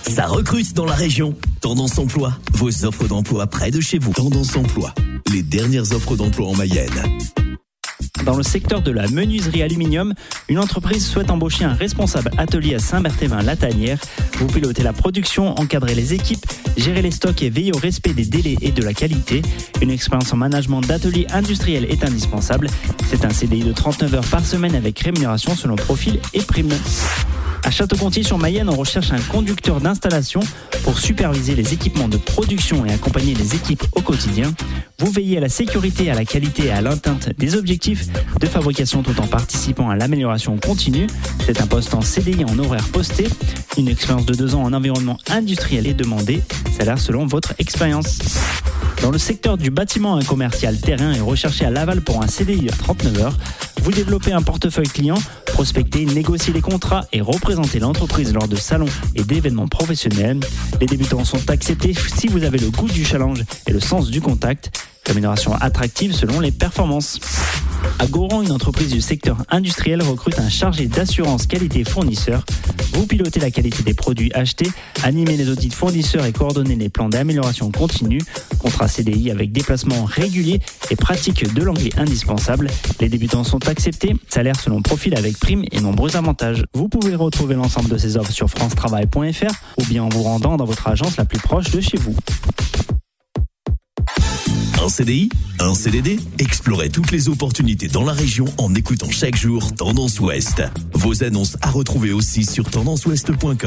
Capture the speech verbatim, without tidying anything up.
Ça recrute dans la région. Tendance Emploi, vos offres d'emploi près de chez vous. Tendance Emploi, les dernières offres d'emploi en Mayenne. Dans le secteur de la menuiserie aluminium, une entreprise souhaite embaucher un responsable atelier à Saint-Berthevin-la-Tanière. Vous pilotez la production, encadrez les équipes, gérez les stocks et veillez au respect des délais et de la qualité. Une expérience en management d'atelier industriel est indispensable. C'est un C D I de trente-neuf heures par semaine avec rémunération selon profil et prime. À Château-Gontier-sur-Mayenne, on recherche un conducteur d'installation pour superviser les équipements de production et accompagner les équipes au quotidien. Vous veillez à la sécurité, à la qualité et à l'atteinte des objectifs de fabrication tout en participant à l'amélioration continue. C'est un poste en C D I en horaire posté. Une expérience de deux ans en environnement industriel est demandée. Salaire selon votre expérience. Dans le secteur du bâtiment, un commercial terrain est recherché à Laval pour un C D I à trente-neuf heures. Vous développez un portefeuille client, prospectez, négociez les contrats et représentez l'entreprise lors de salons et d'événements professionnels. Les débutants sont acceptés si vous avez le goût du challenge et le sens du contact. Rémunération attractive selon les performances. À Goron, une entreprise du secteur industriel recrute un chargé d'assurance qualité fournisseur. Vous pilotez la qualité des produits achetés, animez les audits fournisseurs et coordonnez les plans d'amélioration continue. Contrat C D I avec déplacement régulier et pratique de l'anglais indispensable. Les débutants sont acceptés. Salaire selon profil avec prime et nombreux avantages. Vous pouvez retrouver l'ensemble de ces offres sur france travail point f r ou bien en vous rendant dans votre agence la plus proche de chez vous. Un C D I, un C D D, explorez toutes les opportunités dans la région en écoutant chaque jour Tendance Ouest. Vos annonces à retrouver aussi sur tendance ouest point com.